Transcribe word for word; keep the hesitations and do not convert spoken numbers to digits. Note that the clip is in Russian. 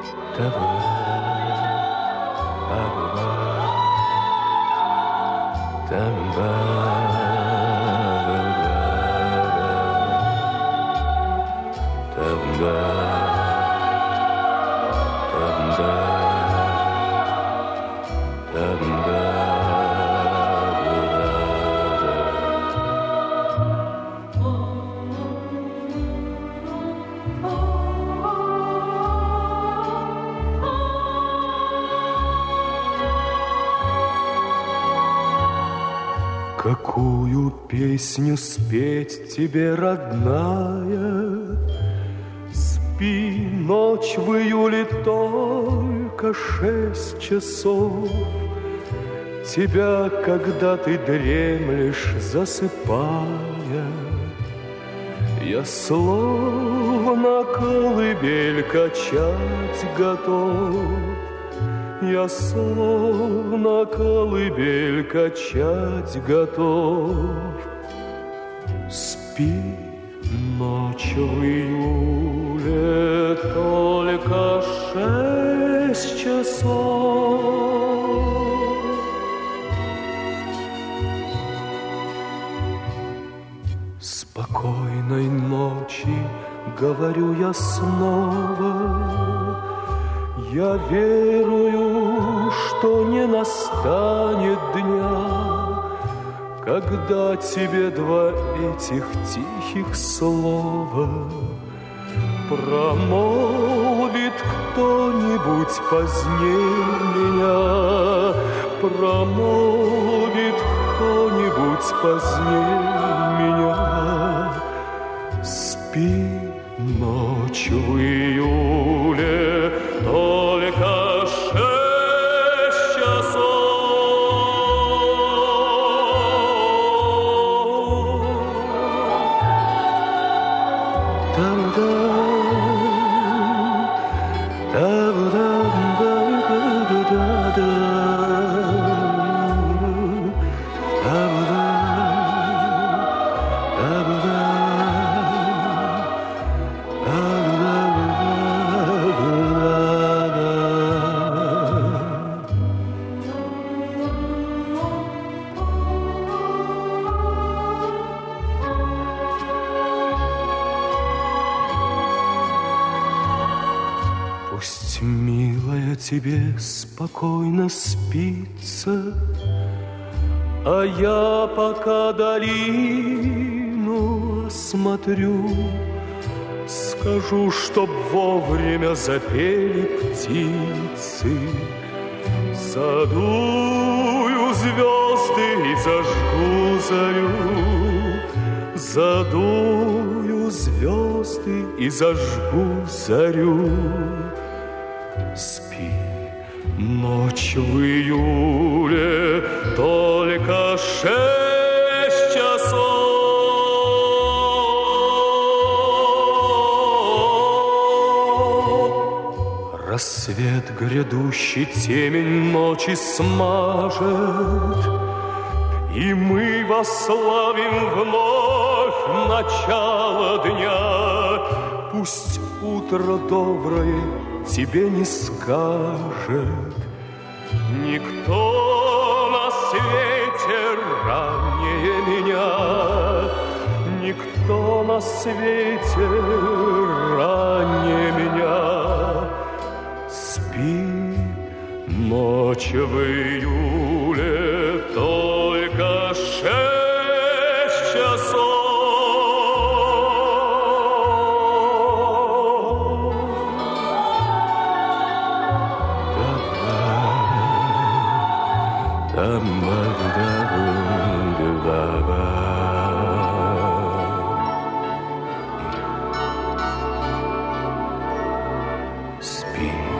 Какую песню спеть тебе, родная? Спи, ночь в июле только шесть часов. Тебя, когда ты дремлешь, засыпая, я словно колыбель качать готов. Я словно колыбель качать готов. Спи, ночь в июле только шесть часов. Спокойной ночи, говорю я снова. Я верую, что не настанет дня, когда тебе два этих тихих слова промолвит кто-нибудь позднее меня, промолвит кто-нибудь позднее меня. Спи, ночь в июле, только шесть часов. Там-дам, там-дам-да-да-да-да-дам, там-дам-да-да-да. Пусть, милая, тебе спокойно спится, а я пока долину осмотрю, скажу, чтоб вовремя запели птицы. Задую звезды и зажгу зарю, задую звезды и зажгу зарю. Спи, ночь в июле, только шесть часов. Рассвет грядущий темень ночи смажет, и мы восславим вновь начало дня. Пусть утро доброе тебе не скажет никто на свете ранее меня, никто на свете ранее меня. Спи, ночь в июле, только шесть часов. Спи.